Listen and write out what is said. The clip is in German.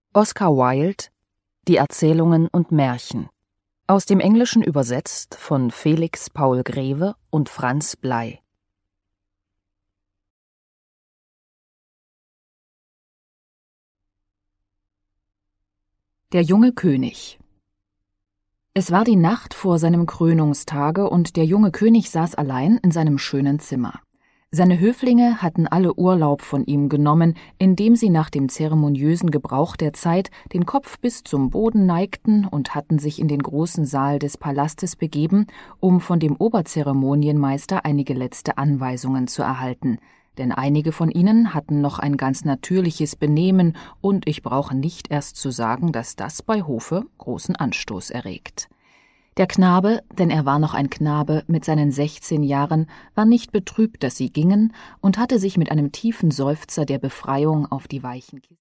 Oscar Wilde: Die Erzählungen und Märchen. Aus dem Englischen übersetzt von Felix Paul Grewe und Franz Bley. Der junge König. Es war die Nacht vor seinem Krönungstage, und der junge König saß allein in seinem schönen Zimmer. Seine Höflinge hatten alle Urlaub von ihm genommen, indem sie nach dem zeremoniösen Gebrauch der Zeit den Kopf bis zum Boden neigten und hatten sich in den großen Saal des Palastes begeben, um von dem Oberzeremonienmeister einige letzte Anweisungen zu erhalten. Denn einige von ihnen hatten noch ein ganz natürliches Benehmen, und ich brauche nicht erst zu sagen, dass das bei Hofe großen Anstoß erregt. Der Knabe, denn er war noch ein Knabe mit seinen 16 Jahren, war nicht betrübt, dass sie gingen, und hatte sich mit einem tiefen Seufzer der Befreiung auf die weichen Kissen